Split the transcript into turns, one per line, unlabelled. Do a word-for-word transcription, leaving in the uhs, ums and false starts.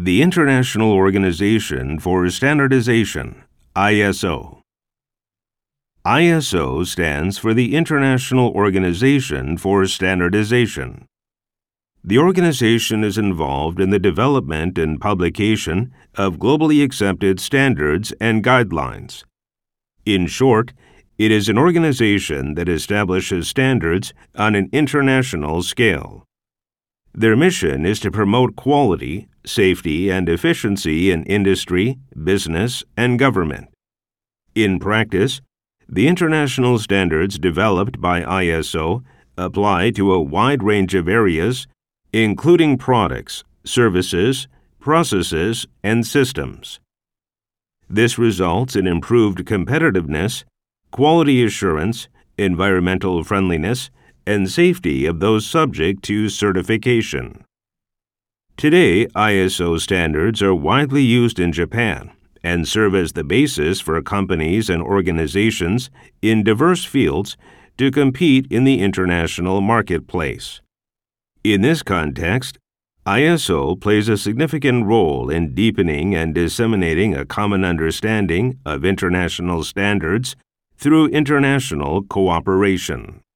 The International Organization for Standardization, I S O. I S O stands for the International Organization for Standardization. The organization is involved in the development and publication of globally accepted standards and guidelines. In short, it is an organization that establishes standards on an international scale. Their mission is to promote quality, safety, and efficiency in industry, business, and government. In practice, the international standards developed by I S O apply to a wide range of areas, including products, services, processes, and systems. This results in improved competitiveness, quality assurance, environmental friendliness, and safety of those subject to certification. Today, I S O standards are widely used in Japan and serve as the basis for companies and organizations in diverse fields to compete in the international marketplace. In this context, I S O plays a significant role in deepening and disseminating a common understanding of international standards through international cooperation.